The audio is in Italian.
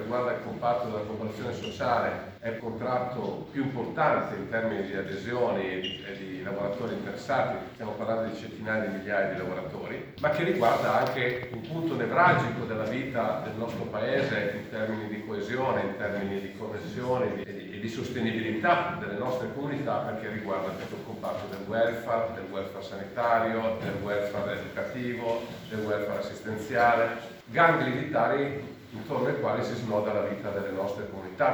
riguarda il comparto della cooperazione sociale è il contratto più importante in termini di adesioni e di lavoratori interessati, stiamo parlando di centinaia di migliaia di lavoratori, ma che riguarda anche un punto nevralgico della vita del nostro Paese in termini di coesione, in termini di connessione e di sostenibilità delle nostre comunità, perché riguarda tutto il comparto del welfare sanitario, del welfare educativo, del welfare assistenziale, gangli vitali intorno ai quali si snoda la vita delle nostre comunità.